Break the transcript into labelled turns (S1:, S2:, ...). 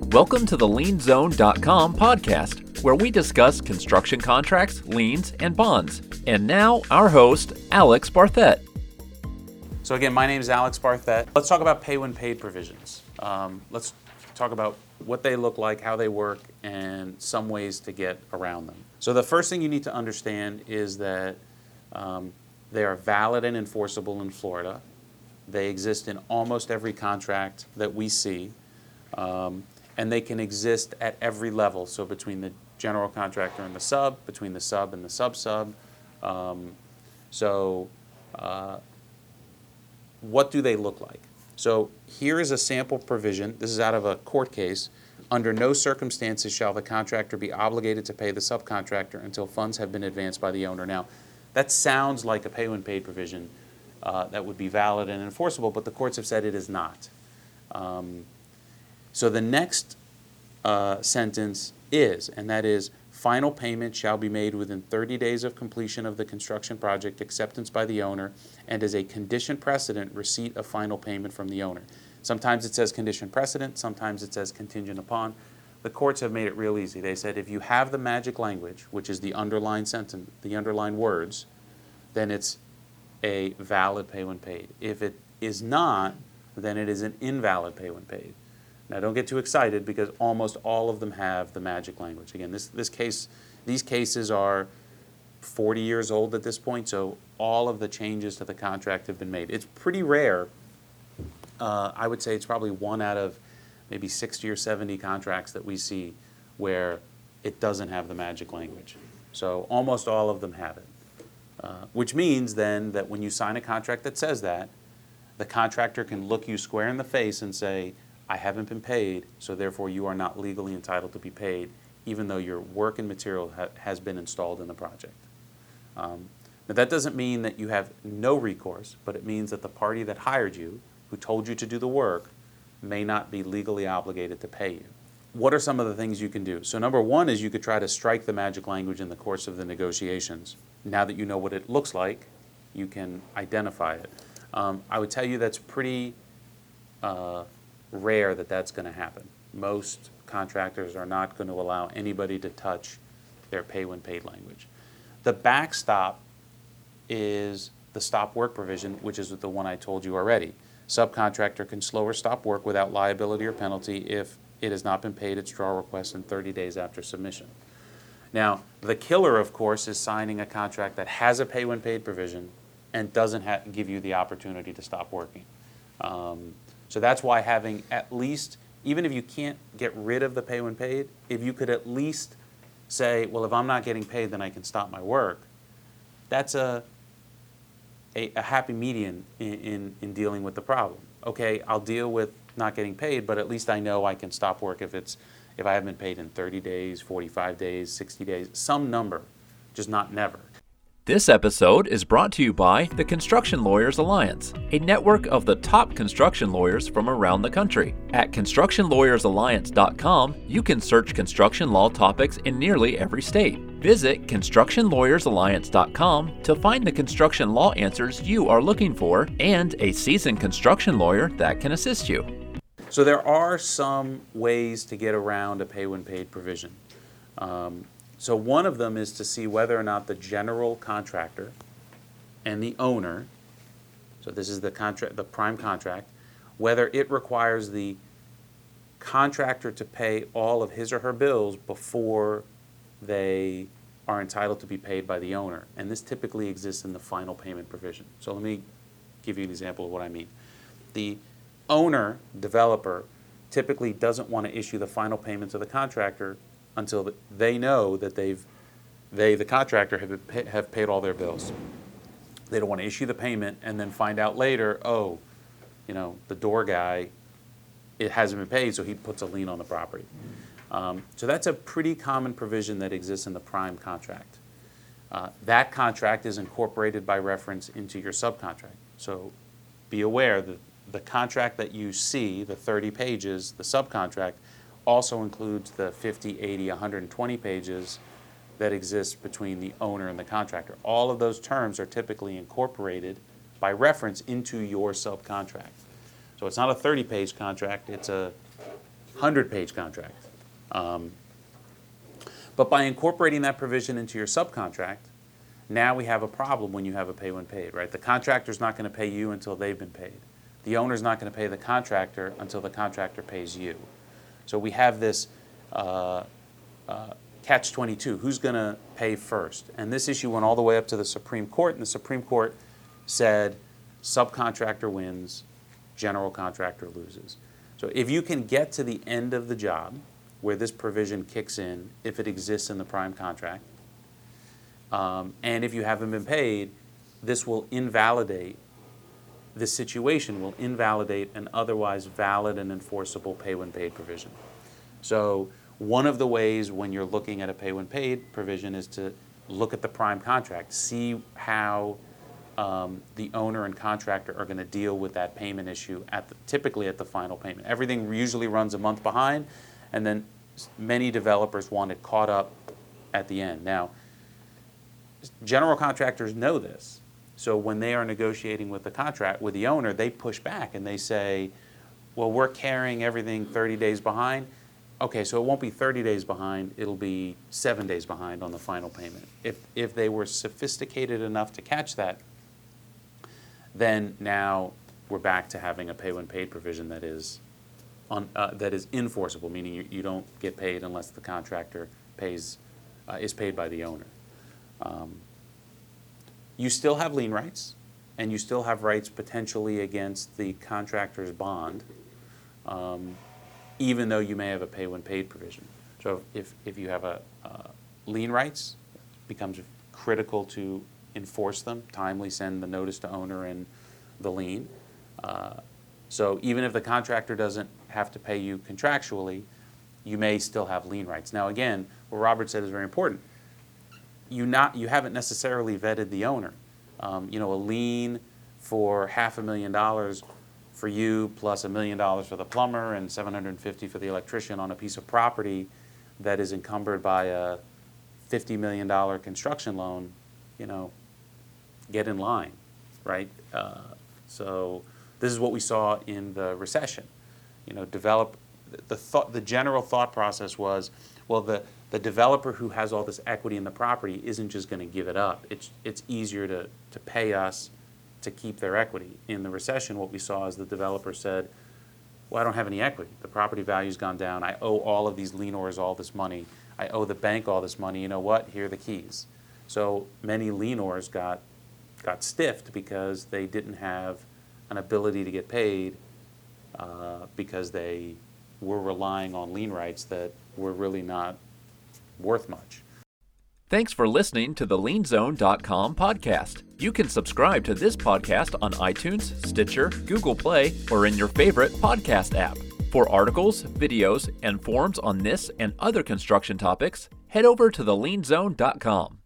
S1: Welcome to the LienZone.com podcast, where we discuss construction contracts, liens, and bonds. And now, our host, Alex Barthet.
S2: So again, my name is Alex Barthet. Let's talk about pay when paid provisions. Let's talk about what they look like, how they work, and some ways to get around them. So the first thing you need to understand is that they are valid and enforceable in Florida. They exist in almost every contract that we see. And they can exist at every level, so between the general contractor and the sub, between the sub and the sub-sub. What do they look like? So here is a sample provision. This is out of a court case. Under no circumstances shall the contractor be obligated to pay the subcontractor until funds have been advanced by the owner. Now, that sounds like a pay when paid provision that would be valid and enforceable, but the courts have said it is not. So the next sentence is, and that is, final payment shall be made within 30 days of completion of the construction project, acceptance by the owner, and as a condition precedent, receipt of final payment from the owner. Sometimes it says condition precedent, sometimes it says contingent upon. The courts have made it real easy. They said if you have the magic language, which is the underlined sentence, the underlined words, then it's a valid pay when paid. If it is not, then it is an invalid pay when paid. Now, don't get too excited because almost all of them have the magic language. Again, these cases are 40 years old at this point, so all of the changes to the contract have been made. It's pretty rare. I would say it's probably one out of maybe 60 or 70 contracts that we see where it doesn't have the magic language. So almost all of them have it, which means then that when you sign a contract that says that, the contractor can look you square in the face and say, I haven't been paid, so therefore you are not legally entitled to be paid, even though your work and material has been installed in the project. Now that doesn't mean that you have no recourse, but it means that the party that hired you, who told you to do the work, may not be legally obligated to pay you. What are some of the things you can do? So number one is you could try to strike the magic language in the course of the negotiations. Now that you know what it looks like, you can identify it. I would tell you that's pretty rare that that's going to happen. Most contractors are not going to allow anybody to touch their pay when paid language. The backstop is the stop work provision, which is the one I told you already. Subcontractor can slow or stop work without liability or penalty if it has not been paid its draw request in 30 days after submission. Now, the killer, of course, is signing a contract that has a pay when paid provision and doesn't give you the opportunity to stop working. So that's why having at least, even if you can't get rid of the pay when paid, if you could at least say, well, if I'm not getting paid, then I can stop my work, that's a happy median in dealing with the problem. Okay, I'll deal with not getting paid, but at least I know I can stop work if I haven't been paid in 30 days, 45 days, 60 days, some number, just not never.
S1: This episode is brought to you by the Construction Lawyers Alliance, a network of the top construction lawyers from around the country. At ConstructionLawyersAlliance.com, you can search construction law topics in nearly every state. Visit ConstructionLawyersAlliance.com to find the construction law answers you are looking for and a seasoned construction lawyer that can assist you.
S2: So there are some ways to get around a pay when paid provision. So one of them is to see whether or not the general contractor and the owner, so this is the prime contract, whether it requires the contractor to pay all of his or her bills before they are entitled to be paid by the owner. And this typically exists in the final payment provision. So let me give you an example of what I mean. The owner, developer, typically doesn't want to issue the final payment to the contractor until they know that the contractor, have paid all their bills. They don't want to issue the payment and then find out later, the door guy, it hasn't been paid, so he puts a lien on the property. So that's a pretty common provision that exists in the prime contract. That contract is incorporated by reference into your subcontract. So be aware that the contract that you see, the 30 pages, the subcontract, also includes the 50, 80, 120 pages that exist between the owner and the contractor. All of those terms are typically incorporated by reference into your subcontract. So it's not a 30-page contract, it's a 100-page contract. But by incorporating that provision into your subcontract, now we have a problem when you have a pay when paid, right? The contractor's not going to pay you until they've been paid. The owner's not going to pay the contractor until the contractor pays you. So we have this catch-22. Who's going to pay first? And this issue went all the way up to the Supreme Court, and the Supreme Court said subcontractor wins, general contractor loses. So if you can get to the end of the job where this provision kicks in, if it exists in the prime contract, and if you haven't been paid, this situation will invalidate an otherwise valid and enforceable pay when paid provision. So one of the ways when you're looking at a pay when paid provision is to look at the prime contract, see how the owner and contractor are going to deal with that payment issue typically at the final payment. Everything usually runs a month behind, and then many developers want it caught up at the end. Now, general contractors know this, so when they are negotiating with the owner, they push back and they say, well, we're carrying everything 30 days behind. Okay, so it won't be 30 days behind, it'll be 7 days behind on the final payment. If they were sophisticated enough to catch that, then now we're back to having a pay when paid provision that is enforceable, meaning you don't get paid unless the contractor is paid by the owner. You still have lien rights, and you still have rights potentially against the contractor's bond, even though you may have a pay when paid provision. So if you have lien rights, it becomes critical to enforce them, timely send the notice to owner and the lien. So even if the contractor doesn't have to pay you contractually, you may still have lien rights. Now again, what Robert said is very important. You haven't necessarily vetted the owner. A lien for $500,000 for you plus $1 million for the plumber and $750 for the electrician on a piece of property that is encumbered by a $50 million construction loan, get in line, right? So this is what we saw in the recession. The general thought process was, well, the developer who has all this equity in the property isn't just going to give it up. It's easier to pay us to keep their equity. In the recession, what we saw is the developer said, well, I don't have any equity. The property value's gone down. I owe all of these lienors all this money. I owe the bank all this money. You know what? Here are the keys. So many lienors got stiffed because they didn't have an ability to get paid because they were relying on lien rights that were really not worth much.
S1: Thanks for listening to the LienZone.com podcast. You can subscribe to this podcast on iTunes, Stitcher, Google Play, or in your favorite podcast app. For articles, videos, and forums on this and other construction topics, head over to the LienZone.com.